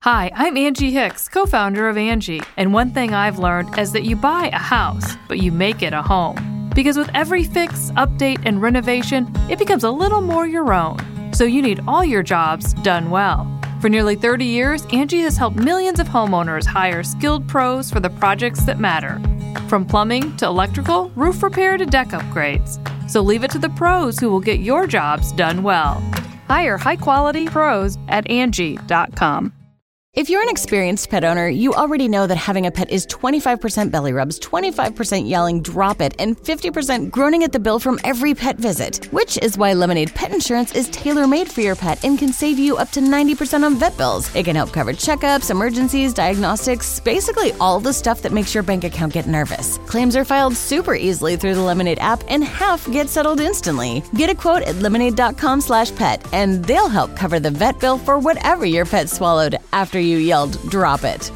Hi, I'm Angie Hicks, co-founder of Angie, and one thing I've learned is that you buy a house, but you make it a home. Because with every fix, update, and renovation, it becomes a little more your own. So you need all your jobs done well. For nearly 30 years, Angie has helped millions of homeowners hire skilled pros for the projects that matter. From plumbing to electrical, roof repair to deck upgrades. So leave it to the pros who will get your jobs done well. Hire high-quality pros at Angie.com. If you're an experienced pet owner, you already know that having a pet is 25% belly rubs, 25% yelling, drop it, and 50% groaning at the bill from every pet visit. Which is why Lemonade Pet Insurance is tailor-made for your pet and can save you up to 90% on vet bills. It can help cover checkups, emergencies, diagnostics, basically all the stuff that makes your bank account get nervous. Claims are filed super easily through the Lemonade app and half get settled instantly. Get a quote at lemonade.com/pet and they'll help cover the vet bill for whatever your pet swallowed after you yelled, drop it.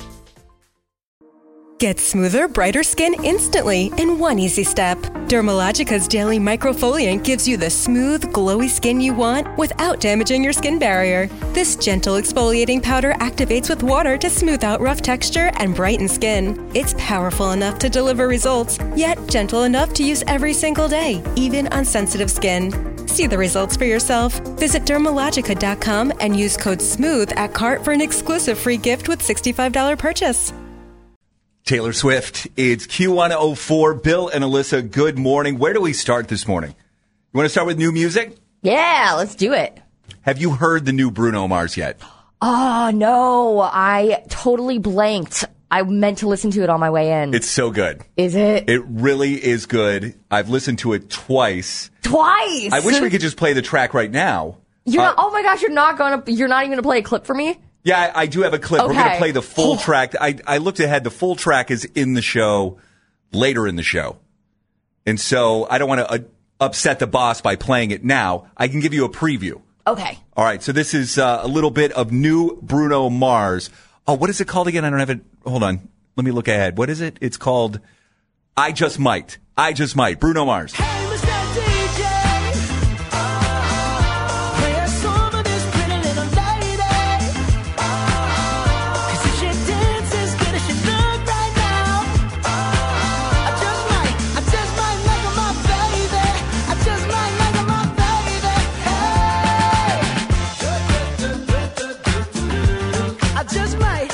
Get smoother, brighter skin instantly in one easy step. Dermalogica's daily microfoliant gives you the smooth, glowy skin you want without damaging your skin barrier. This gentle exfoliating powder activates with water to smooth out rough texture and brighten skin. It's powerful enough to deliver results, yet gentle enough to use every single day, even on sensitive skin. See the results for yourself. Visit Dermalogica.com and use code SMOOTH at cart for an exclusive free gift with $65 purchase. Taylor Swift, it's Q104. Bill and Alyssa, good morning. Where do we start this morning? You want to start with new music? Yeah, let's do it. Have you heard the new Bruno Mars yet? Oh, no. I totally blanked. I meant to listen to it on my way in. It's so good. Is it? It really is good. I've listened to it twice. Twice? I wish we could just play the track right now. You're not, oh my gosh, you're not even going to play a clip for me? Yeah, I do have a clip. Okay. We're going to play the full track. I looked ahead. The full track is in the show, later in the show. And so I don't want to upset the boss by playing it now. I can give you a preview. Okay. All right. So this is a little bit of new Bruno Mars. Oh, what is it called again? I don't have it. Hold on. Let me look ahead. What is it? It's called I Just Might. I Just Might. Bruno Mars. Hey, Mr. DJ, play a song of this pretty little lady. 'Cause if she dances good as she look right now, I just might like her my baby. I just might like her my baby. Hey, I just might.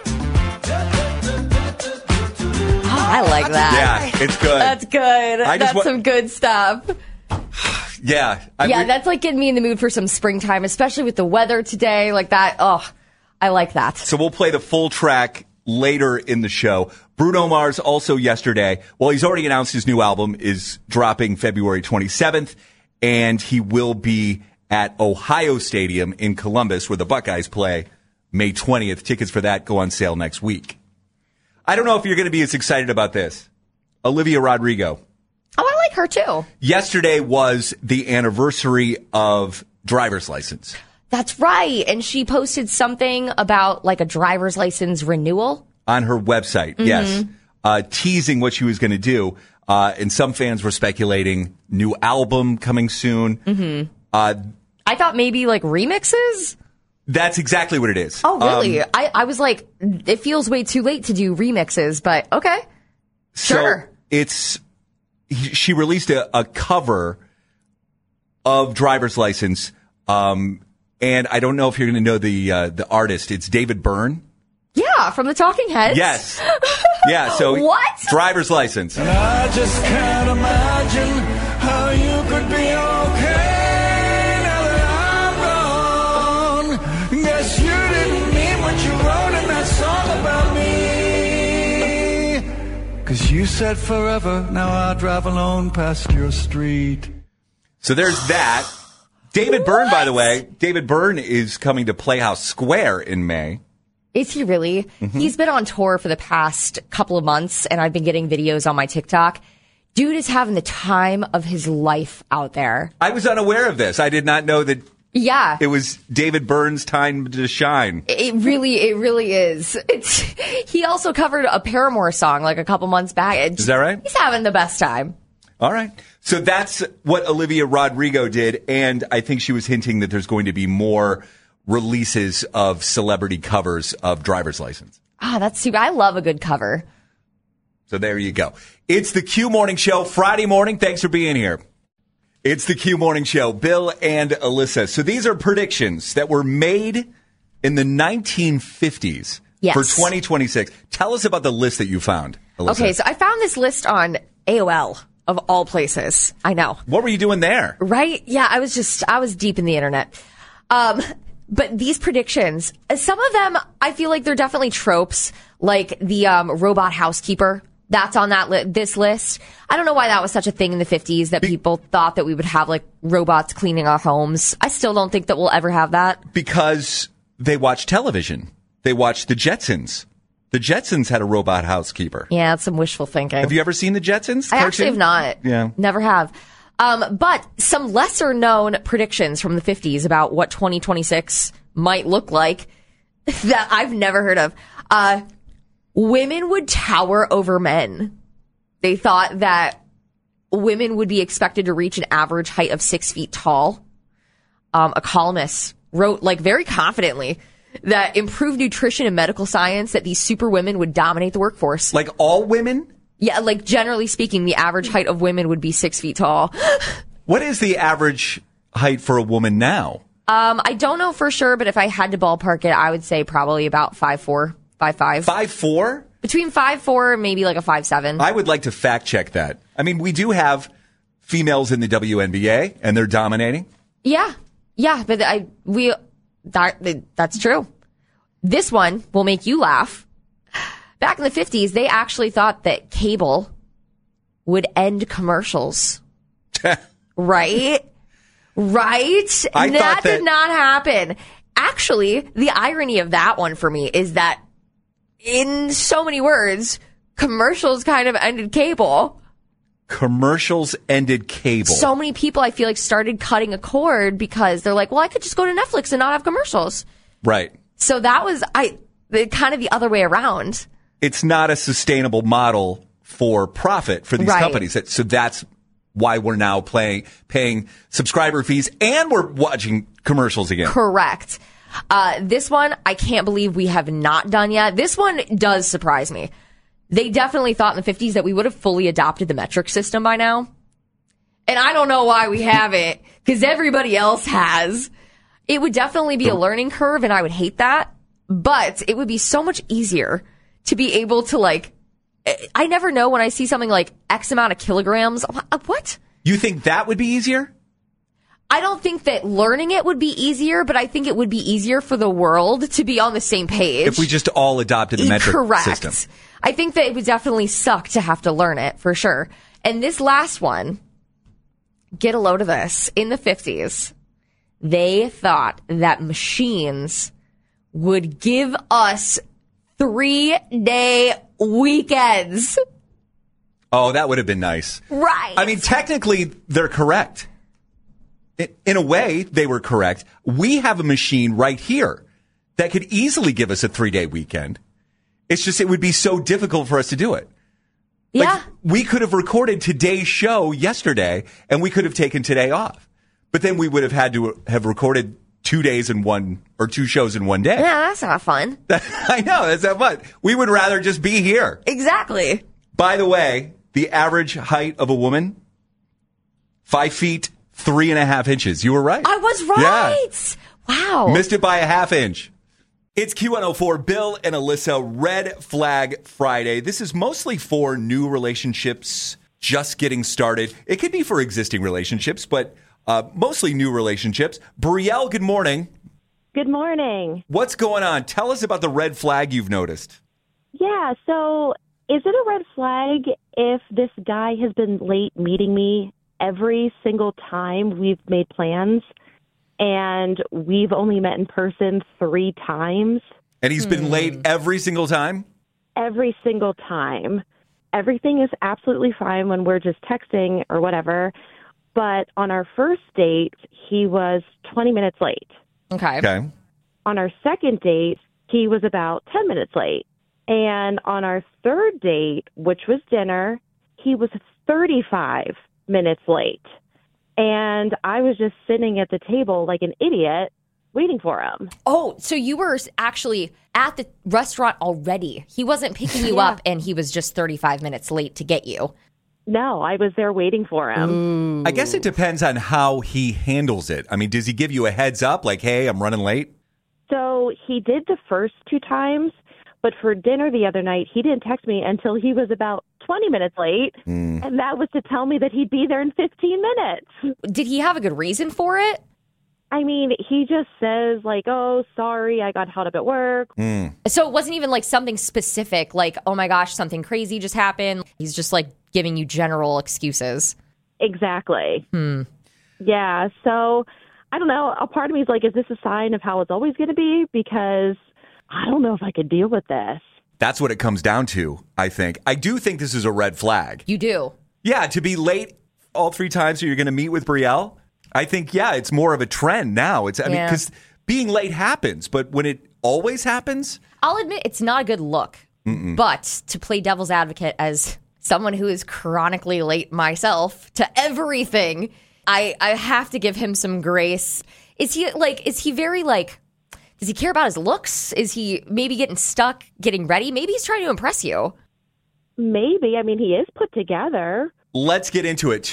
I like that. Yeah, it's good. That's good. That's some good stuff. Yeah. That's like getting me in the mood for some springtime, especially with the weather today. Like that. Oh, I like that. So we'll play the full track later in the show. Bruno Mars also yesterday, well, he's already announced his new album is dropping February 27th, and he will be at Ohio Stadium in Columbus, where the Buckeyes play, May 20th. Tickets for that go on sale next week. I don't know if you're going to be as excited about this. Olivia Rodrigo. Oh, I like her too. Yesterday was the anniversary of driver's license. That's right. And she posted something about like a driver's license renewal. On her website, yes. Teasing what she was going to do. And some fans were speculating new album coming soon. I thought maybe like remixes. That's exactly what it is. Oh, really? I was like, it feels way too late to do remixes, but okay. Sure. So she released a cover of Driver's License, and I don't know if you're going to know the artist. It's David Byrne. Yeah, from the Talking Heads. Yes. Yeah, so What? Driver's License. And I just can't imagine how you could be okay now that I'm gone. Guess you didn't mean what you wrote in that song about me. 'Cause you said forever, now I drive alone past your street. So there's that. David Byrne, by the way, David Byrne is coming to Playhouse Square in May. Is he really? He's been on tour for the past couple of months, and I've been getting videos on my TikTok. Dude is having the time of his life out there. I was unaware of this. I did not know that Yeah. it was David Byrne's time to shine. It really is. He also covered a Paramore song like a couple months back. Is that right? He's having the best time. All right. So that's what Olivia Rodrigo did, and I think she was hinting that there's going to be more releases of celebrity covers of driver's license. Ah, that's super. I love a good cover. So there you go. It's the Q Morning Show, Friday morning. Thanks for being here. It's the Q Morning Show, Bill and Alyssa. So these are predictions that were made in the 1950s for 2026. Tell us about the list that you found, Alyssa. Okay, so I found this list on AOL, of all places. I know. What were you doing there? Right? Yeah, I was deep in the internet. But these predictions, some of them, I feel like they're definitely tropes, like the robot housekeeper. That's on this list. I don't know why that was such a thing in the 50s that people thought that we would have like robots cleaning our homes. I still don't think that we'll ever have that. Because they watch television. They watch the Jetsons. The Jetsons had a robot housekeeper. Yeah, it's some wishful thinking. Have you ever seen the Jetsons? I actually have not. Yeah. Never have. But some lesser known predictions from the 50s about what 2026 might look like that I've never heard of. Women would tower over men. They thought that women would be expected to reach an average height of 6 feet tall. A columnist wrote, like, very confidently that improved nutrition and medical science, that these super women would dominate the workforce. Like all women? Yeah, like generally speaking, the average height of women would be 6 feet tall. What is the average height for a woman now? I don't know for sure, but if I had to ballpark it, I would say probably about 5'4", 5'5". 5'4"? Between 5'4" and maybe like a 5'7". I would like to fact check that. I mean, we do have females in the WNBA, and they're dominating. Yeah, but that's true. This one will make you laugh. Back in the 50s, they actually thought that cable would end commercials. Right? That did not happen. Actually, the irony of that one for me is that in so many words, commercials kind of ended cable. Commercials ended cable. So many people, I feel like, started cutting a cord because they're like, well, I could just go to Netflix and not have commercials. Right. So that was kind of the other way around. It's not a sustainable model for profit for these companies. So that's why we're now paying subscriber fees and we're watching commercials again. Correct. This one, I can't believe we have not done yet. This one does surprise me. They definitely thought in the 50s that we would have fully adopted the metric system by now. And I don't know why we haven't, because everybody else has. It would definitely be a learning curve, and I would hate that. But it would be so much easier to be able to, like, I never know when I see something like X amount of kilograms. What? You think that would be easier? I don't think that learning it would be easier, but I think it would be easier for the world to be on the same page. If we just all adopted the metric system. I think that it would definitely suck to have to learn it, for sure. And this last one, get a load of this. In the 50s, they thought that machines would give us 3-day weekends. Oh, that would have been nice. Right. I mean, technically, they're correct. In a way, they were correct. We have a machine right here that could easily give us a 3-day weekend. It's just it would be so difficult for us to do it. Yeah. Like, we could have recorded today's show yesterday, and we could have taken today off. But then we would have had to have recorded 2 days in one, or 2 shows in one day. Yeah, that's not fun. I know, that's not fun. We would rather just be here. Exactly. By the way, the average height of a woman, 5 feet, 3.5 inches. You were right. I was right. Yeah. Wow. Missed it by a half inch. It's Q104, Bill and Alyssa, Red Flag Friday. This is mostly for new relationships just getting started. It could be for existing relationships, but mostly new relationships. Brielle, good morning. Good morning. What's going on? Tell us about the red flag you've noticed. Yeah, so is it a red flag if this guy has been late meeting me every single time we've made plans? And we've only met in person 3 times. And he's been late every single time? Every single time. Everything is absolutely fine when we're just texting or whatever. But on our first date, he was 20 minutes late. Okay. On our second date, he was about 10 minutes late. And on our third date, which was dinner, he was 35 minutes late. And I was just sitting at the table like an idiot waiting for him. Oh, so you were actually at the restaurant already. He wasn't picking you up and he was just 35 minutes late to get you. No, I was there waiting for him. I guess it depends on how he handles it. I mean, does he give you a heads up like, hey, I'm running late? So he did the first 2 times, but for dinner the other night, he didn't text me until he was about 20 minutes late. And that was to tell me that he'd be there in 15 minutes. Did he have a good reason for it? I mean, he just says like, oh, sorry, I got held up at work. So it wasn't even like something specific, like, oh my gosh, something crazy just happened. He's just like giving you general excuses. Exactly. Yeah. So I don't know. A part of me is like, is this a sign of how it's always going to be? Because I don't know if I could deal with this. That's what it comes down to, I think. I do think this is a red flag. You do? Yeah, to be late all 3 times so you're going to meet with Brielle. I think, yeah, it's more of a trend now. Mean, because being late happens, but when it always happens. I'll admit it's not a good look. But to play devil's advocate as someone who is chronically late myself to everything, I have to give him some grace. Is he very like, does he care about his looks? Is he maybe getting stuck, getting ready? Maybe he's trying to impress you. Maybe. I mean, he is put together. Let's get into it.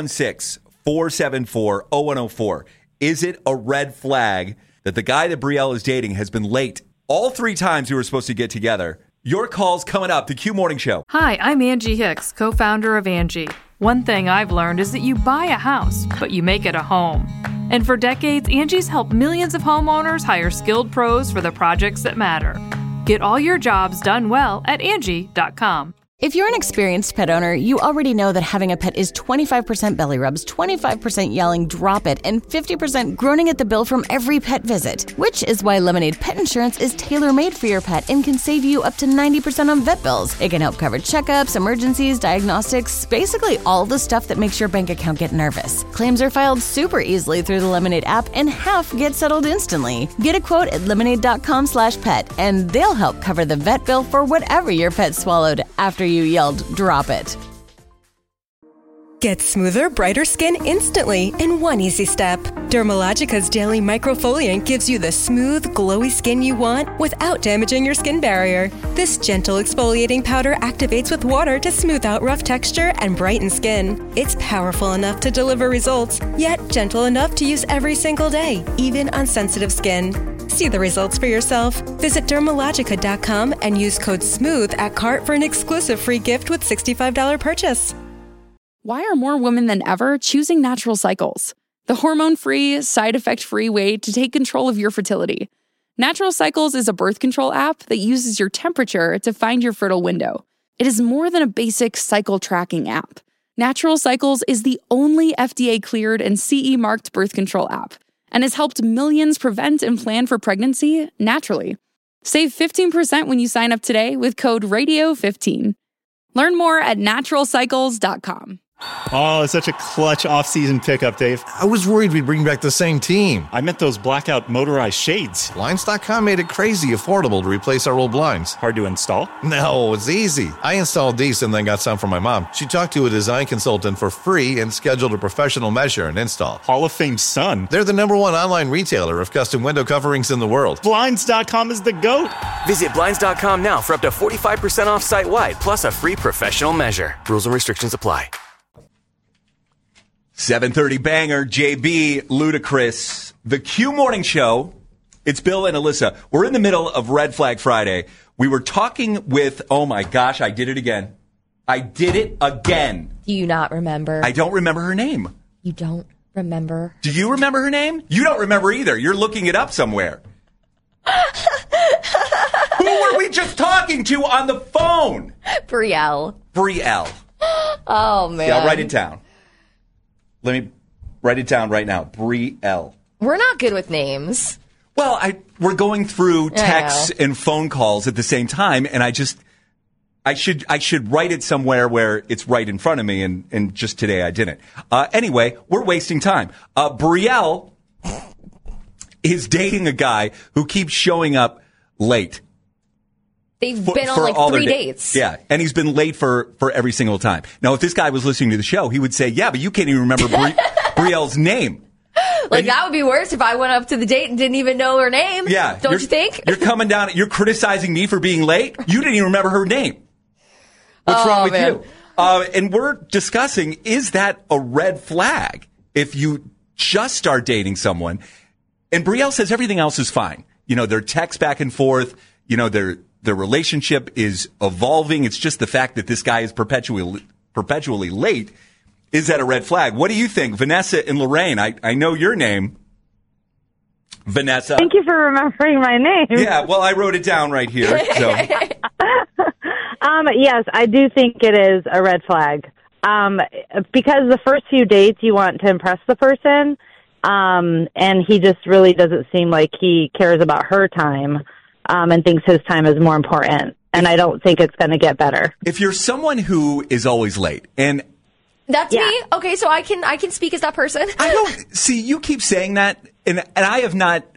216-474-0104. Is it a red flag that the guy that Brielle is dating has been late all 3 times we were supposed to get together? Your call's coming up. The Q Morning Show. Hi, I'm Angie Hicks, co-founder of Angie. One thing I've learned is that you buy a house, but you make it a home. And for decades, Angie's helped millions of homeowners hire skilled pros for the projects that matter. Get all your jobs done well at Angie.com. If you're an experienced pet owner, you already know that having a pet is 25% belly rubs, 25% yelling, drop it, and 50% groaning at the bill from every pet visit. Which is why Lemonade Pet Insurance is tailor-made for your pet and can save you up to 90% on vet bills. It can help cover checkups, emergencies, diagnostics, basically all the stuff that makes your bank account get nervous. Claims are filed super easily through the Lemonade app and half get settled instantly. Get a quote at lemonade.com/pet and they'll help cover the vet bill for whatever your pet swallowed after you yelled, drop it. Get smoother, brighter skin instantly in one easy step. Dermalogica's Daily Microfoliant gives you the smooth, glowy skin you want without damaging your skin barrier. This gentle exfoliating powder activates with water to smooth out rough texture and brighten skin. It's powerful enough to deliver results, yet gentle enough to use every single day, even on sensitive skin. See the results for yourself. Visit Dermalogica.com and use code SMOOTH at cart for an exclusive free gift with $65 purchase. Why are more women than ever choosing Natural Cycles? The hormone-free, side-effect-free way to take control of your fertility. Natural Cycles is a birth control app that uses your temperature to find your fertile window. It is more than a basic cycle tracking app. Natural Cycles is the only FDA-cleared and CE-marked birth control app and has helped millions prevent and plan for pregnancy naturally. Save 15% when you sign up today with code RADIO15. Learn more at naturalcycles.com. Oh, it's such a clutch off-season pickup, Dave. I was worried we'd bring back the same team. I meant those blackout motorized shades. Blinds.com made it crazy affordable to replace our old blinds. Hard to install? No, it's easy. I installed these and then got some for my mom. She talked to a design consultant for free and scheduled a professional measure and install. Hall of Fame son. They're the #1 online retailer of custom window coverings in the world. Blinds.com is the GOAT. Visit Blinds.com now for up to 45% off site-wide, plus a free professional measure. Rules and restrictions apply. 7:30 banger, JB, Ludacris, the Q Morning Show. It's Bill and Alyssa. We're in the middle of Red Flag Friday. We were talking with, oh my gosh, I did it again. Do you not remember? I don't remember her name. You don't remember? Do you remember her name? You don't remember either. You're looking it up somewhere. Who were we just talking to on the phone? Brielle. Oh, man. Yeah, I'll write it down. Let me write it down right now. Brielle. We're not good with names. Well, we're going through texts and phone calls at the same time, and I should write it somewhere where it's right in front of me, and just today I didn't. Anyway, we're wasting time. Brielle is dating a guy who keeps showing up late. They've been on like 3 dates. Yeah, and he's been late for every single time. Now, if this guy was listening to the show, he would say, yeah, but you can't even remember Brielle's name. Like, that would be worse if I went up to the date and didn't even know her name. Yeah. Don't you think? You're coming down, you're criticizing me for being late? You didn't even remember her name. What's wrong with you? And we're discussing, is that a red flag if you just start dating someone? And Brielle says everything else is fine. You know, their text back and forth, you know, their relationship is evolving. It's just the fact that this guy is perpetually late. Is that a red flag? What do you think? Vanessa and Lorraine, I know your name. Vanessa. Thank you for remembering my name. Yeah, well, I wrote it down right here. So. Yes, I do think it is a red flag. Because the first few dates you want to impress the person, and he just really doesn't seem like he cares about her time, and thinks his time is more important. And I don't think it's going to get better. If you're someone who is always late, and that's me. Okay, so I can speak as that person. I don't see. You keep saying that, and I have not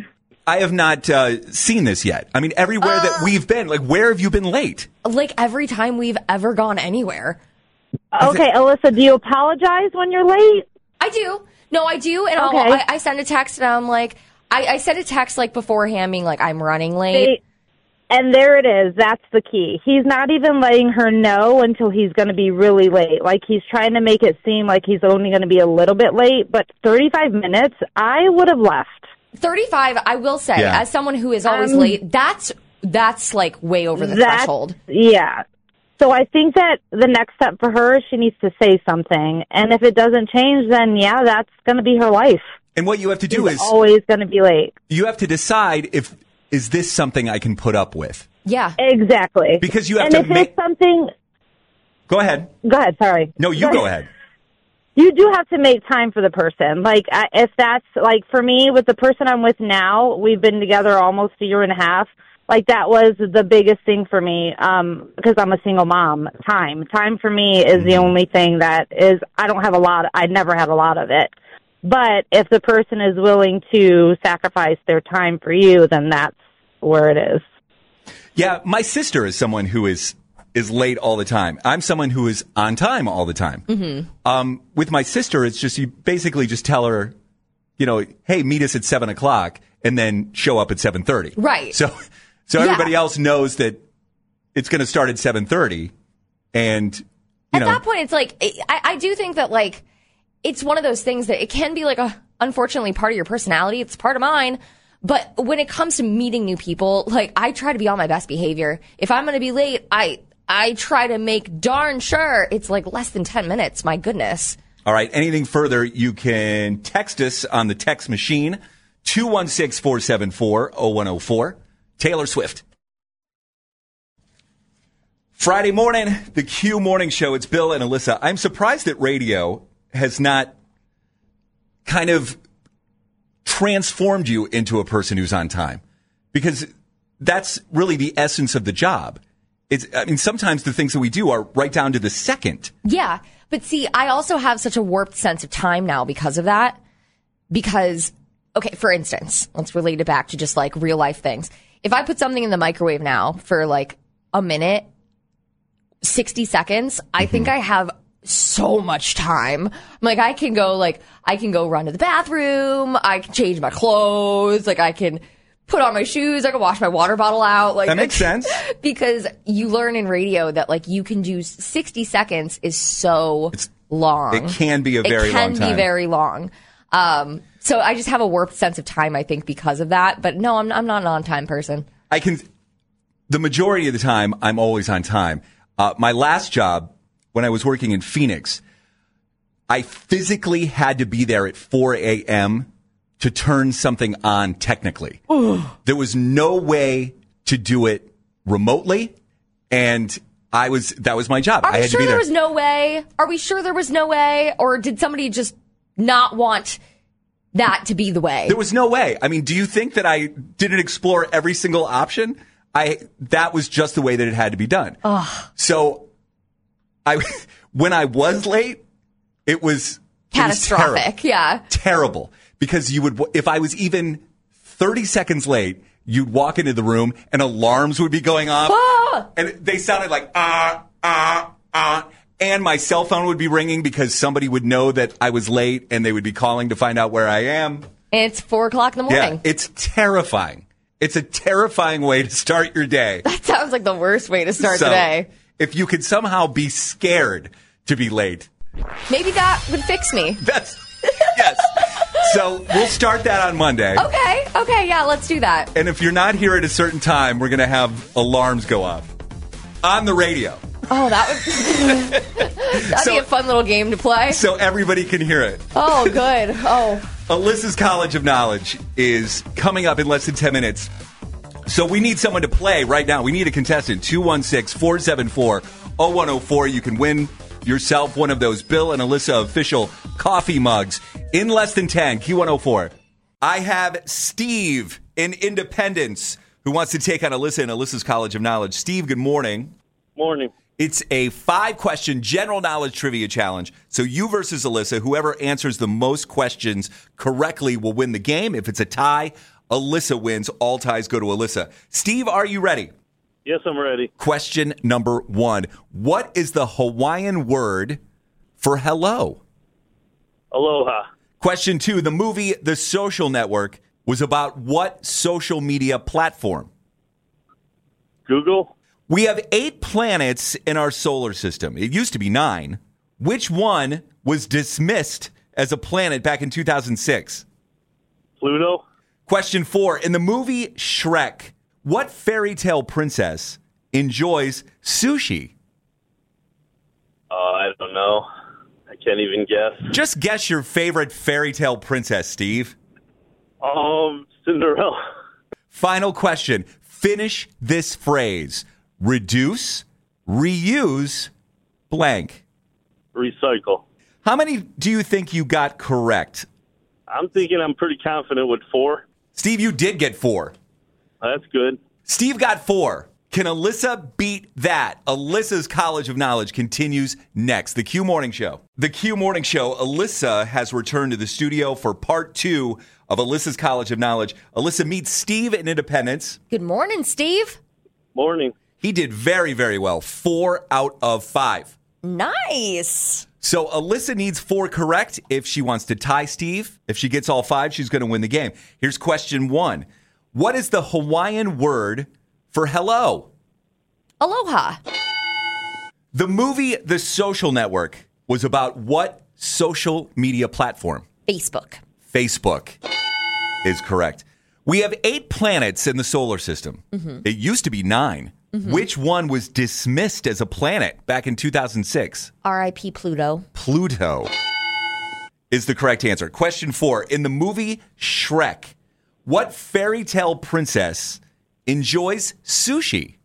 seen this yet. I mean, everywhere that we've been, like, where have you been late? Like every time we've ever gone anywhere. Okay, Alyssa, do you apologize when you're late? I do. No, I do, and Okay. I send a text, and I'm like, I send a text like beforehand, being like, I'm running late. And there it is. That's the key. He's not even letting her know until he's going to be really late. Like, he's trying to make it seem like he's only going to be a little bit late. But 35 minutes, I would have left. 35, I will say, as someone who is always late, that's like way over the threshold. Yeah. So I think that the next step for her, she needs to say something. And if it doesn't change, then yeah, that's going to be her life. And what you have to do She's always going to be late. You have to decide is this something I can put up with? Yeah. Exactly. Because you have and to if make... it's something... Go ahead. Go ahead, sorry. No, you go ahead. You do have to make time for the person. Like, if that's, like, for me, with the person I'm with now, we've been together almost a year and a half. Like, that was the biggest thing for me, because I'm a single mom. Time for me is the only thing that is, I never had a lot of it. But if the person is willing to sacrifice their time for you, then that's where it is. Yeah, my sister is someone who is late all the time. I'm someone who is on time all the time. Mm-hmm. With my sister, it's just, you basically just tell her, you know, hey, meet us at 7:00 and then show up at 7:30. Right. So everybody else knows that it's going to start at 7:30. And, at that point, it's like, I do think that, like, it's one of those things that it can be like unfortunately part of your personality. It's part of mine. But when it comes to meeting new people, like, I try to be on my best behavior. If I'm going to be late, I try to make darn sure it's like less than 10 minutes. My goodness. All right. Anything further, you can text us on the text machine, 216-474-0104. Taylor Swift. Friday morning, the Q Morning Show. It's Bill and Alyssa. I'm surprised that radio has not kind of transformed you into a person who's on time, because that's really the essence of the job. Sometimes the things that we do are right down to the second. Yeah. But see, I also have such a warped sense of time now because of that. Because, okay, for instance, let's relate it back to just like real life things. If I put something in the microwave now for like a minute, 60 seconds, I think I have so much time. Like, I can go run to the bathroom. I can change my clothes. Like, I can put on my shoes. I can wash my water bottle out. Like, that makes sense. Because you learn in radio that, like, you can do 60 seconds is so long. It can be a very long time. It can be very long. So I just have a warped sense of time, I think, because of that. But no, I'm not an on-time person. The majority of the time, I'm always on time. My last job, when I was working in Phoenix, I physically had to be there at 4 a.m. to turn something on technically. There was no way to do it remotely, and that was my job. I had to be there. There was no way? Are we sure there was no way? Or did somebody just not want that to be the way? There was no way. I mean, do you think that I didn't explore every single option? That was just the way that it had to be done. Ugh. So when I was late, it was catastrophic. Terrible. Because if I was even 30 seconds late, you'd walk into the room and alarms would be going off. And they sounded like, and And my cell phone would be ringing because somebody would know that I was late and they would be calling to find out where I am. And it's 4:00 in the morning. Yeah, it's terrifying. It's a terrifying way to start your day. That sounds like the worst way to start the day. If you could somehow be scared to be late. Maybe that would fix me. Yes. So we'll start that on Monday. Okay, yeah, let's do that. And if you're not here at a certain time, we're going to have alarms go off on the radio. Oh, that'd be a fun little game to play. So everybody can hear it. Oh, good. Oh. Alyssa's College of Knowledge is coming up in less than 10 minutes. So we need someone to play right now. We need a contestant. 216-474-0104. You can win yourself one of those Bill and Alyssa official coffee mugs in less than 10. Q104. I have Steve in Independence who wants to take on Alyssa in Alyssa's College of Knowledge. Steve, good morning. Morning. It's a 5-question general knowledge trivia challenge. So you versus Alyssa. Whoever answers the most questions correctly will win the game. If it's a tie, Alyssa wins. All ties go to Alyssa. Steve, are you ready? Yes, I'm ready. Question number 1. What is the Hawaiian word for hello? Aloha. Question 2. The movie The Social Network was about what social media platform? Google. We have 8 planets in our solar system. It used to be 9. Which one was dismissed as a planet back in 2006? Pluto. Question 4. In the movie Shrek, what fairy tale princess enjoys sushi? I don't know. I can't even guess. Just guess your favorite fairy tale princess, Steve. Cinderella. Final question. Finish this phrase. Reduce, reuse, blank. Recycle. How many do you think you got correct? I'm thinking I'm pretty confident with 4. Steve, you did get 4. That's good. Steve got 4. Can Alyssa beat that? Alyssa's College of Knowledge continues next. The Q Morning Show. The Q Morning Show. Alyssa has returned to the studio for part 2 of Alyssa's College of Knowledge. Alyssa meets Steve in Independence. Good morning, Steve. Morning. He did very, very well. 4 out of 5. Nice. So Alyssa needs 4 correct if she wants to tie Steve. If she gets all 5, she's going to win the game. Here's question 1. What is the Hawaiian word for hello? Aloha. The movie The Social Network was about what social media platform? Facebook. Facebook is correct. We have 8 planets in the solar system. Mm-hmm. It used to be 9. Mm-hmm. Which one was dismissed as a planet back in 2006? R.I.P. Pluto. Pluto is the correct answer. Question 4. In the movie Shrek, what fairy tale princess enjoys sushi?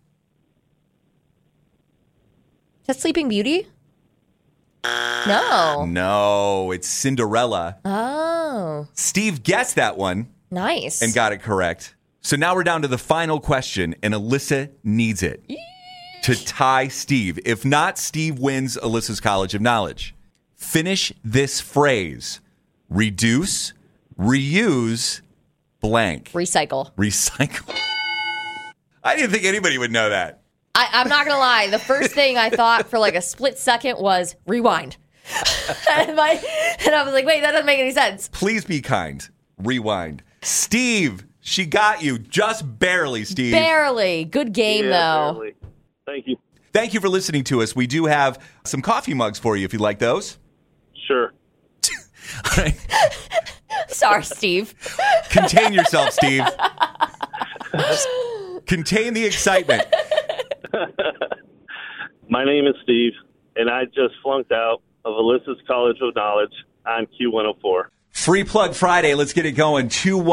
Is that Sleeping Beauty? No. No, it's Cinderella. Oh. Steve guessed that one. Nice. And got it correct. So now we're down to the final question, and Alyssa needs it to tie Steve. If not, Steve wins Alyssa's College of Knowledge. Finish this phrase. Reduce, reuse, blank. Recycle. Recycle. I didn't think anybody would know that. I'm not going to lie. The first thing I thought for like a split second was rewind. and I was like, wait, that doesn't make any sense. Please be kind. Rewind. Steve, she got you just barely, Steve. Barely. Good game, though. Barely. Thank you. Thank you for listening to us. We do have some coffee mugs for you if you'd like those. Sure. All right. Sorry, Steve. Contain yourself, Steve. Contain the excitement. My name is Steve, and I just flunked out of Alyssa's College of Knowledge on Q104. Free Plug Friday. Let's get it going.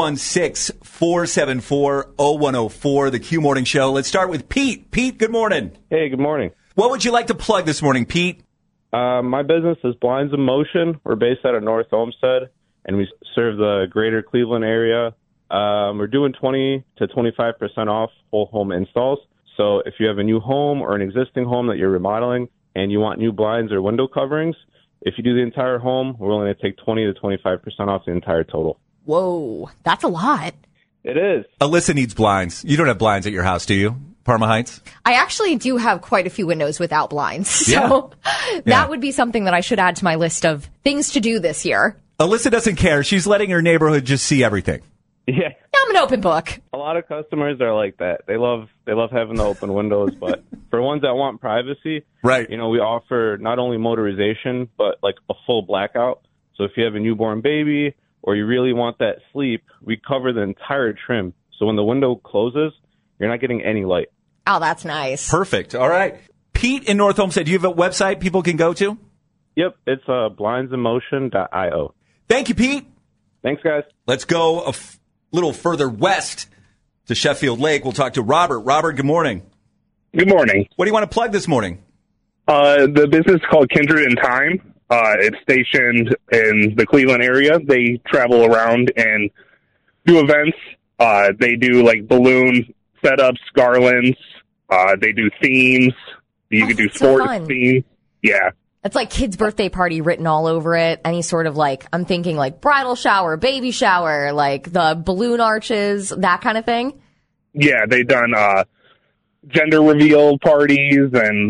216-474-0104, the Q Morning Show. Let's start with Pete. Pete, good morning. Hey, good morning. What would you like to plug this morning, Pete? My business is Blinds in Motion. We're based out of North Olmsted, and we serve the greater Cleveland area. We're doing 20 to 25% off whole home installs. So if you have a new home or an existing home that you're remodeling and you want new blinds or window coverings, if you do the entire home, we're willing to take 20 to 25% off the entire total. Whoa, that's a lot. It is. Alyssa needs blinds. You don't have blinds at your house, do you? Parma Heights? I actually do have quite a few windows without blinds. So that would be something that I should add to my list of things to do this year. Alyssa doesn't care. She's letting her neighborhood just see everything. Yeah. I'm an open book. A lot of customers are like that. They love having the open windows, but for ones that want privacy, right? You know, we offer not only motorization, but like a full blackout. So if you have a newborn baby or you really want that sleep, we cover the entire trim. So when the window closes, you're not getting any light. Oh, that's nice. Perfect. All right. Pete in North Homestead, do you have a website people can go to? Yep. It's blindsinmotion.io. Thank you, Pete. Thanks, guys. Let's go a little further west to Sheffield Lake. We'll talk to Robert. Robert, good morning. Good morning. What do you want to plug this morning? The business is called Kindred in Time. It's stationed in the Cleveland area. They travel around and do events. They do like balloon setups, garlands. They do themes. You could do sports themes. Yeah. It's like kid's birthday party written all over it. Any sort of like, I'm thinking like bridal shower, baby shower, like the balloon arches, that kind of thing. Yeah, they've done gender reveal parties and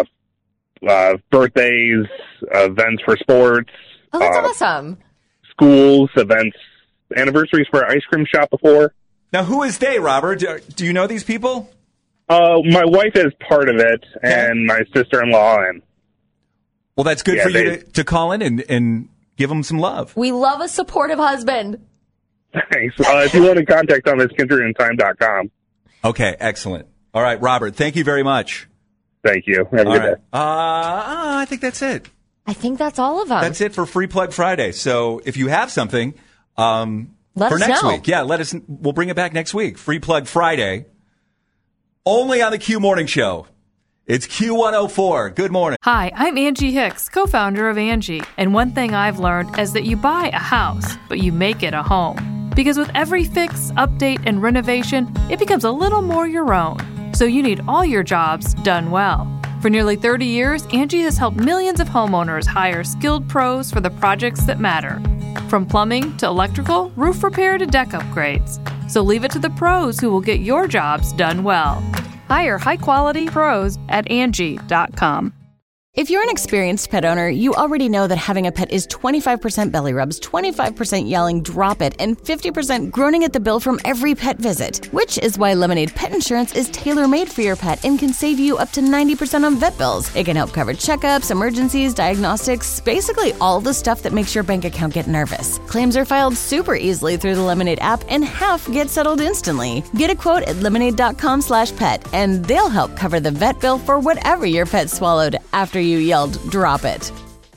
birthdays, events for sports. Oh, that's awesome. Schools, events, anniversaries for our ice cream shop before. Now, who is they, Robert? Do you know these people? My wife is part of it, and my sister-in-law. And well, that's good for you to call in and give them some love. We love a supportive husband. Thanks. If you want to contact them, it's kindredintime.com. Okay, excellent. All right, Robert, thank you very much. Thank you. Have a good day. I think that's it. I think that's all of them. That's it for Free Plug Friday. So if you have something for next week, let us. We'll bring it back next week. Free Plug Friday, only on the Q Morning Show. It's Q104. Good morning. Hi, I'm Angie Hicks, co-founder of Angie. And one thing I've learned is that you buy a house, but you make it a home. Because with every fix, update, and renovation, it becomes a little more your own. So you need all your jobs done well. For nearly 30 years, Angie has helped millions of homeowners hire skilled pros for the projects that matter. From plumbing to electrical, roof repair to deck upgrades. So leave it to the pros who will get your jobs done well. Hire high-quality pros at Angie.com. If you're an experienced pet owner, you already know that having a pet is 25% belly rubs, 25% yelling, drop it, and 50% groaning at the bill from every pet visit. Which is why Lemonade Pet Insurance is tailor-made for your pet and can save you up to 90% on vet bills. It can help cover checkups, emergencies, diagnostics, basically all the stuff that makes your bank account get nervous. Claims are filed super easily through the Lemonade app and half get settled instantly. Get a quote at lemonade.com/pet and they'll help cover the vet bill for whatever your pet swallowed after you yelled, drop it.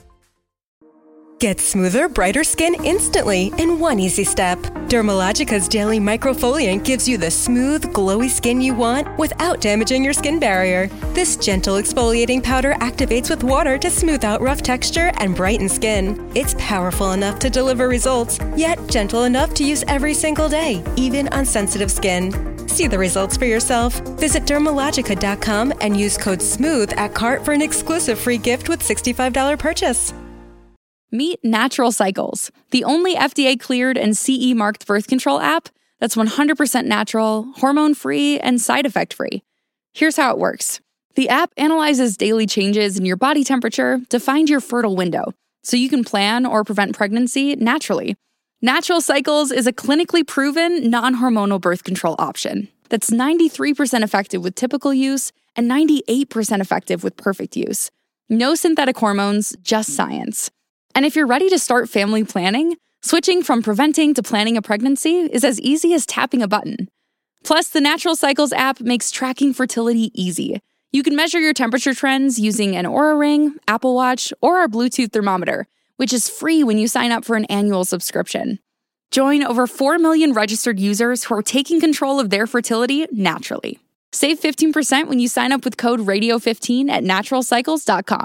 Get smoother, brighter skin instantly in one easy step. Dermalogica's Daily Microfoliant gives you the smooth, glowy skin you want without damaging your skin barrier. This gentle exfoliating powder activates with water to smooth out rough texture and brighten skin. It's powerful enough to deliver results, yet gentle enough to use every single day, even on sensitive skin. See the results for yourself. Visit Dermalogica.com and use code SMOOTH at cart for an exclusive free gift with $65 purchase. Meet Natural Cycles, the only FDA-cleared and CE-marked birth control app that's 100% natural, hormone-free, and side effect-free. Here's how it works. The app analyzes daily changes in your body temperature to find your fertile window, so you can plan or prevent pregnancy naturally. Natural Cycles is a clinically proven, non-hormonal birth control option that's 93% effective with typical use and 98% effective with perfect use. No synthetic hormones, just science. And if you're ready to start family planning, switching from preventing to planning a pregnancy is as easy as tapping a button. Plus, the Natural Cycles app makes tracking fertility easy. You can measure your temperature trends using an Oura Ring, Apple Watch, or our Bluetooth thermometer, which is free when you sign up for an annual subscription. Join over 4 million registered users who are taking control of their fertility naturally. Save 15% when you sign up with code RADIO15 at naturalcycles.com.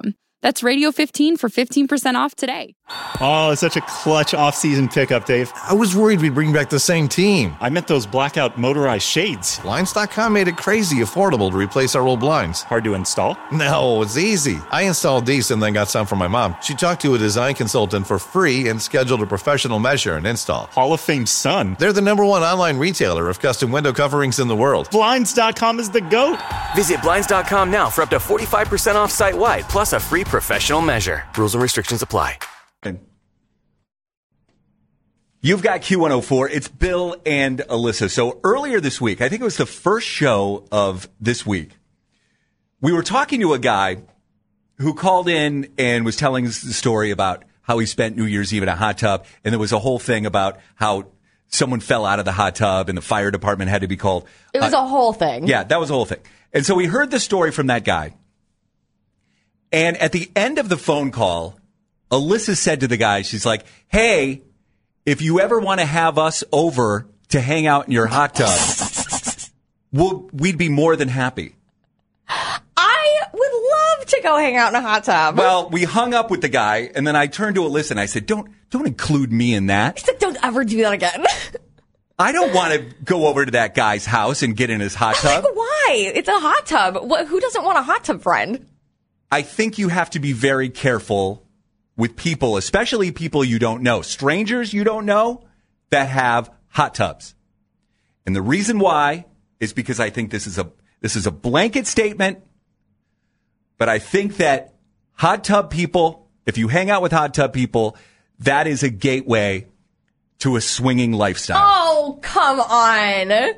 That's Radio 15 for 15% off today. Oh, it's such a clutch off-season pickup, Dave. I was worried we'd bring back the same team. I meant those blackout motorized shades. Blinds.com made it crazy affordable to replace our old blinds. Hard to install? No, it's easy. I installed these and then got some from my mom. She talked to a design consultant for free and scheduled a professional measure and install. Hall of Fame son. They're the #1 online retailer of custom window coverings in the world. Blinds.com is the GOAT. Visit Blinds.com now for up to 45% off site-wide, plus a free professional measure. Rules and restrictions apply. You've got Q104. It's Bill and Alyssa. So earlier this week, I think it was the first show of this week, we were talking to a guy who called in and was telling us the story about how he spent New Year's Eve in a hot tub. And there was a whole thing about how someone fell out of the hot tub and the fire department had to be called. It was a whole thing. Yeah, that was a whole thing. And so we heard the story from that guy. And at the end of the phone call, Alyssa said to the guy, she's like, hey, if you ever want to have us over to hang out in your hot tub, we'd be more than happy. I would love to go hang out in a hot tub. Well, we hung up with the guy, and then I turned to Alyssa and I said, don't include me in that. He said, don't ever do that again. I don't want to go over to that guy's house and get in his hot tub. Like, why? It's a hot tub. Who doesn't want a hot tub friend? I think you have to be very careful with people, especially people you don't know, strangers you don't know that have hot tubs. And the reason why is because I think this is a blanket statement, but I think that hot tub people, if you hang out with hot tub people, that is a gateway to a swinging lifestyle. Oh, come on.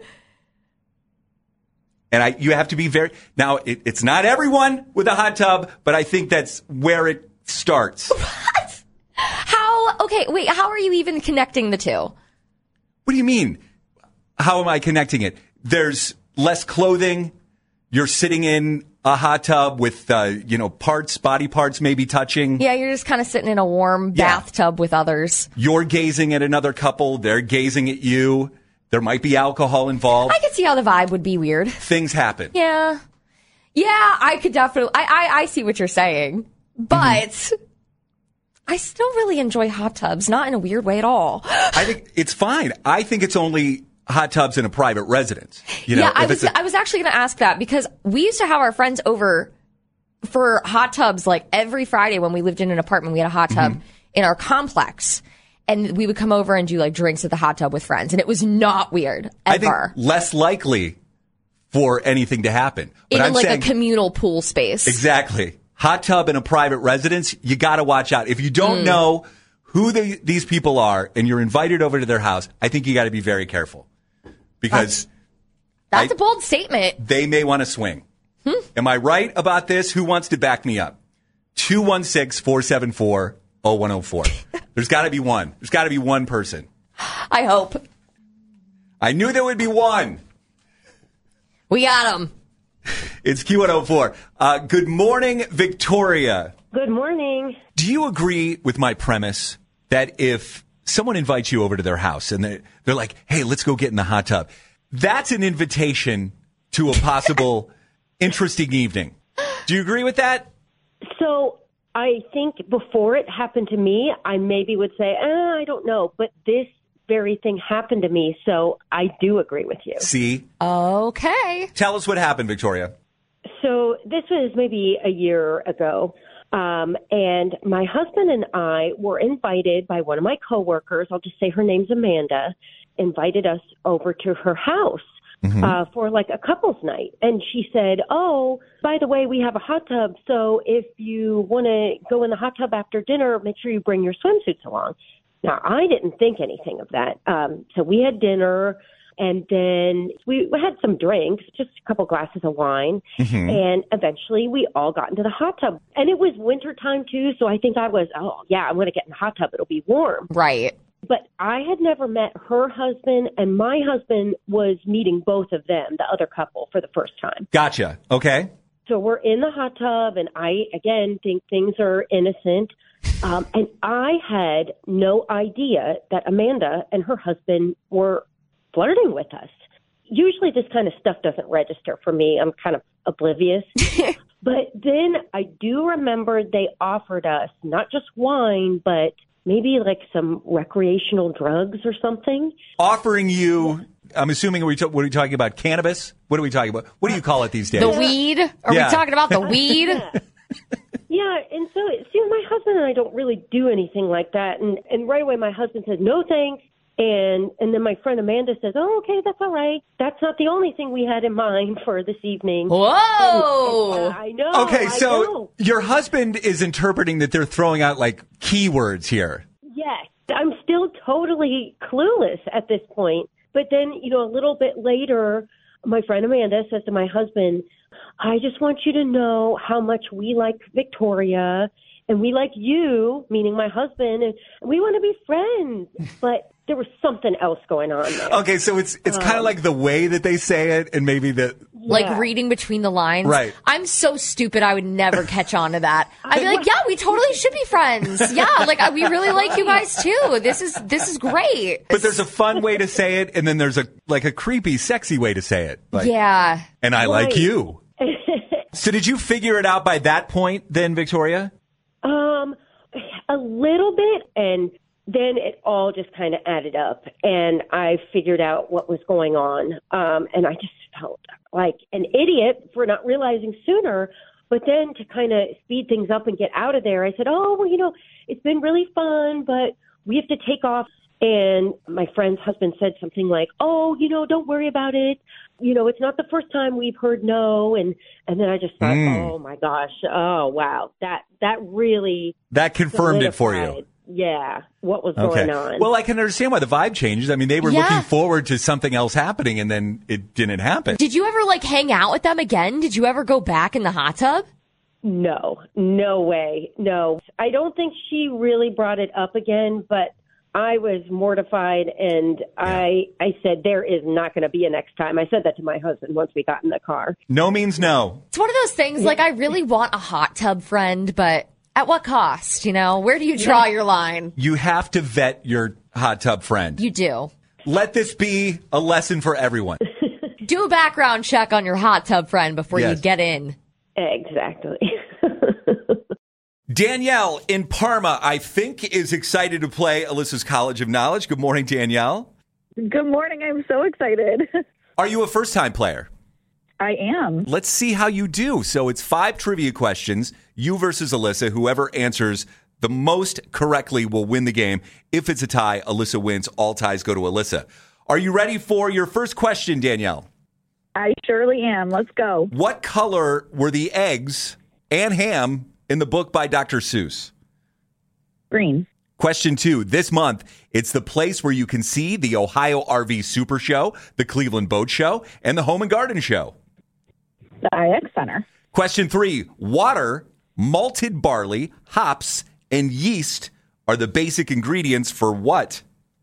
And you have to be now it's not everyone with a hot tub, but I think that's where it starts. What? How are you even connecting the two? What do you mean? How am I connecting it? There's less clothing. You're sitting in a hot tub with, body parts maybe touching. Yeah, you're just kind of sitting in a warm bathtub with others. You're gazing at another couple. They're gazing at you. There might be alcohol involved. I could see how the vibe would be weird. Things happen. Yeah. Yeah, I could definitely. I see what you're saying. But I still really enjoy hot tubs, not in a weird way at all. I think it's fine. I think it's only hot tubs in a private residence. I was actually going to ask that because we used to have our friends over for hot tubs like every Friday when we lived in an apartment. We had a hot tub in our complex. And we would come over and do like drinks at the hot tub with friends. And it was not weird, ever. I think less likely for anything to happen. But Even like a communal pool space. Exactly. Hot tub in a private residence, you got to watch out. If you don't know who these people are and you're invited over to their house, I think you got to be very careful. Because that's a bold statement. They may want to swing. Am I right about this? Who wants to back me up? 216-474-0104. There's got to be one. There's got to be one person. I hope. I knew there would be one. We got him. It's Q104. Good morning, Victoria. Good morning. Do you agree with my premise that if someone invites you over to their house and they're like, hey, let's go get in the hot tub, that's an invitation to a possible interesting evening? Do you agree with that? So I think before it happened to me, I maybe would say, I don't know. But this very thing happened to me, so I do agree with you. See? Okay. Tell us what happened, Victoria. So this was maybe a year ago, and my husband and I were invited by one of my coworkers, I'll just say her name's Amanda, invited us over to her house. For like a couple's night. And she said, oh, by the way, we have a hot tub. So if you want to go in the hot tub after dinner, make sure you bring your swimsuits along. Now, I didn't think anything of that. So we had dinner and then we had some drinks, just a couple glasses of wine. And eventually we all got into the hot tub. And it was wintertime too. So I think I was, I'm going to get in the hot tub. It'll be warm. Right. But I had never met her husband, and my husband was meeting both of them, the other couple, for the first time. Gotcha. Okay. So we're in the hot tub, and I, again, think things are innocent. And I had no idea that Amanda and her husband were flirting with us. Usually this kind of stuff doesn't register for me. I'm kind of oblivious. But then I do remember they offered us not just wine, but maybe like some recreational drugs or something. Offering you, I'm assuming, what are we talking about? Cannabis? What are we talking about? What do you call it these days? The weed? Are we talking about the weed? Yeah, and so my husband and I don't really do anything like that. And right away my husband says, no thanks. And then my friend Amanda says, oh, okay, that's all right. That's not the only thing we had in mind for this evening. Whoa! And I know. Okay, I so know. your husband is interpreting that they're throwing out like keywords here. Yes, I'm still totally clueless at this point. But then, a little bit later, my friend Amanda says to my husband, I just want you to know how much we like Victoria and we like you, meaning my husband, and we want to be friends. But there was something else going on there. Okay, so it's kind of like the way that they say it and maybe Like reading between the lines. Right. I'm so stupid I would never catch on to that. I'd be like, yeah, we totally should be friends. Yeah, like we really like you guys too. This is great. But there's a fun way to say it, and then there's a creepy, sexy way to say it. Like, yeah. And I like you. So did you figure it out by that point then, Victoria? A little bit, and then it all just kind of added up, and I figured out what was going on. And I just felt like an idiot for not realizing sooner. But then to kind of speed things up and get out of there, I said, oh, well, it's been really fun, but we have to take off. And my friend's husband said something like, oh, don't worry about it. It's not the first time we've heard no. And then I just thought, oh, my gosh. Oh, wow. That really. That confirmed it for you. Yeah. What was going on? Well, I can understand why the vibe changes. I mean, they were looking forward to something else happening and then it didn't happen. Did you ever hang out with them again? Did you ever go back in the hot tub? No way. No, I don't think she really brought it up again, but I was mortified, and I said, there is not going to be a next time. I said that to my husband once we got in the car. No means no. It's one of those things, I really want a hot tub friend, but at what cost, Where do you draw your line? You have to vet your hot tub friend. You do. Let this be a lesson for everyone. Do a background check on your hot tub friend before you get in. Exactly. Danielle in Parma, I think, is excited to play Alyssa's College of Knowledge. Good morning, Danielle. Good morning. I'm so excited. Are you a first-time player? I am. Let's see how you do. So it's 5 trivia questions, you versus Alyssa. Whoever answers the most correctly will win the game. If it's a tie, Alyssa wins. All ties go to Alyssa. Are you ready for your first question, Danielle? I surely am. Let's go. What color were the eggs and ham in the book by Dr. Seuss? Green. Question 2. This month, it's the place where you can see the Ohio RV Super Show, the Cleveland Boat Show, and the Home and Garden Show. The IX Center. Question 3. Water, malted barley, hops, and yeast are the basic ingredients for what?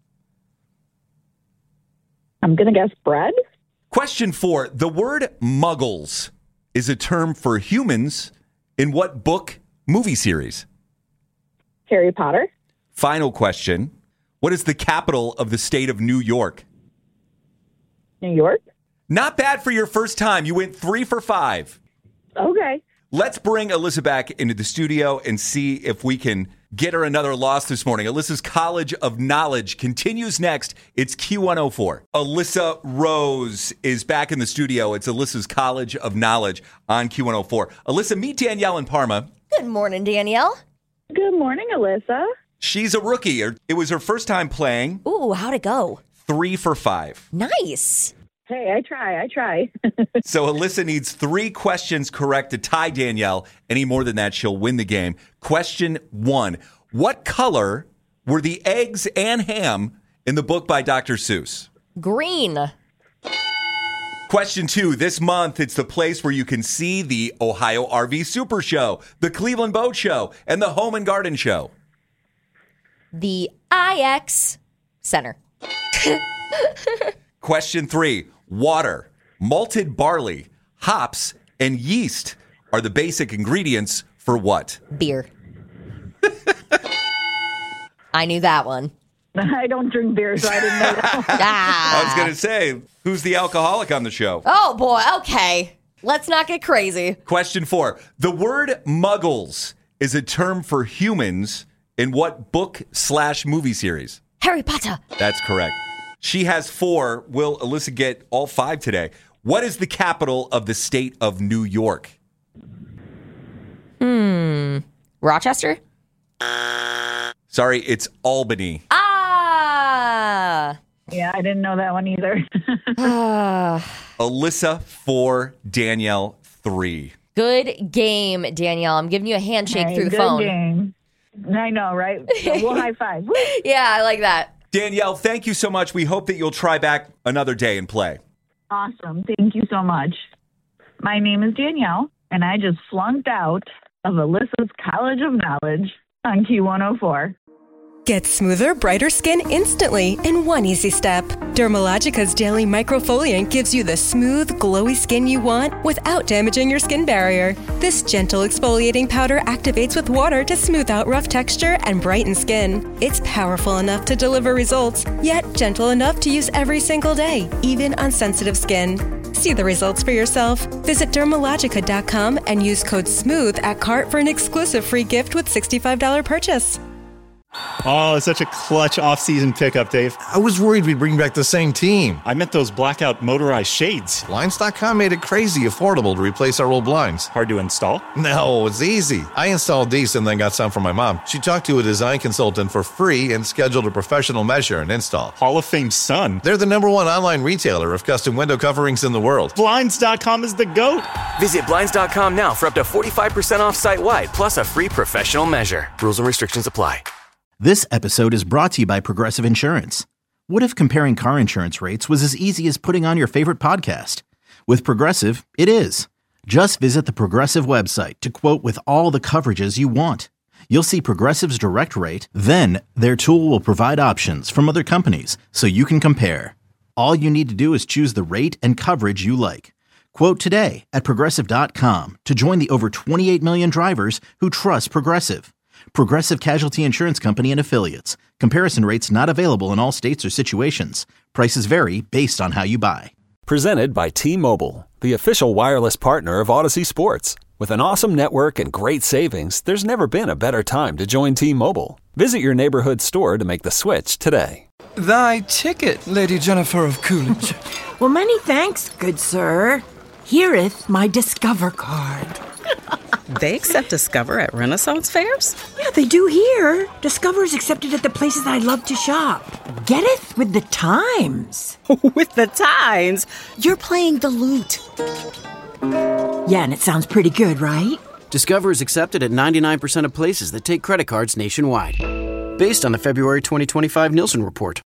I'm going to guess bread. Question 4. The word muggles is a term for humans in what book, movie series? Harry Potter. Final question. What is the capital of the state of New York? New York. Not bad for your first time. You went 3 for 5. Okay. Let's bring Alyssa back into the studio and see if we can get her another loss this morning. Alyssa's College of Knowledge continues next. It's Q104. Alyssa Rose is back in the studio. It's Alyssa's College of Knowledge on Q104. Alyssa, meet Danielle in Parma. Good morning, Danielle. Good morning, Alyssa. She's a rookie. It was her first time playing. Ooh, how'd it go? 3 for 5. Nice. Hey, I try. So Alyssa needs 3 questions correct to tie Danielle. Any more than that, she'll win the game. Question 1. What color were the eggs and ham in the book by Dr. Seuss? Green. Question 2. This month, it's the place where you can see the Ohio RV Super Show, the Cleveland Boat Show, and the Home and Garden Show. The IX Center. Question 3. Water, malted barley, hops, and yeast are the basic ingredients for what? Beer. I knew that one. I don't drink beer, so I didn't know that. I was going to say, who's the alcoholic on the show? Oh, boy. Okay. Let's not get crazy. Question 4. The word muggles is a term for humans in what book/movie series? Harry Potter. That's correct. She has 4. Will Alyssa get all 5 today? What is the capital of the state of New York? Rochester? Sorry, it's Albany. Ah! Yeah, I didn't know that one either. Alyssa 4, Danielle 3. Good game, Danielle. I'm giving you a handshake Hey, through the good phone. game. I know, right? So we'll high five. Woo. Yeah, I like that. Danielle, thank you so much. We hope that you'll try back another day and play. Awesome. Thank you so much. My name is Danielle, and I just flunked out of Alyssa's College of Knowledge on Q104. Get smoother, brighter skin instantly in one easy step. Dermalogica's Daily Microfoliant gives you the smooth, glowy skin you want without damaging your skin barrier. This gentle exfoliating powder activates with water to smooth out rough texture and brighten skin. It's powerful enough to deliver results, yet gentle enough to use every single day, even on sensitive skin. See the results for yourself. Visit Dermalogica.com and use code SMOOTH at cart for an exclusive free gift with $65 purchase. Oh, it's such a clutch off-season pickup, Dave. I was worried we'd bring back the same team. I meant those blackout motorized shades. Blinds.com made it crazy affordable to replace our old blinds. Hard to install? No, it's easy. I installed these and then got some from my mom. She talked to a design consultant for free and scheduled a professional measure and install. Hall of Fame son. They're the #1 online retailer of custom window coverings in the world. Blinds.com is the GOAT. Visit Blinds.com now for up to 45% off site-wide, plus a free professional measure. Rules and restrictions apply. This episode is brought to you by Progressive Insurance. What if comparing car insurance rates was as easy as putting on your favorite podcast? With Progressive, it is. Just visit the Progressive website to quote with all the coverages you want. You'll see Progressive's direct rate, then their tool will provide options from other companies so you can compare. All you need to do is choose the rate and coverage you like. Quote today at Progressive.com to join the over 28 million drivers who trust Progressive. Progressive Casualty Insurance Company and Affiliates. Comparison rates not available in all states or situations. Prices vary based on how you buy. Presented by T-Mobile, the official wireless partner of Odyssey Sports. With an awesome network and great savings, there's never been a better time to join T-Mobile. Visit your neighborhood store to make the switch today. Thy ticket, Lady Jennifer of Coolidge. Well, many thanks, good sir. Hereeth my Discover card. They accept Discover at Renaissance fairs? Yeah, they do here. Discover is accepted at the places I love to shop. Getteth with the times. With the times? You're playing the lute. Yeah, and it sounds pretty good, right? Discover is accepted at 99% of places that take credit cards nationwide. Based on the February 2025 Nielsen report.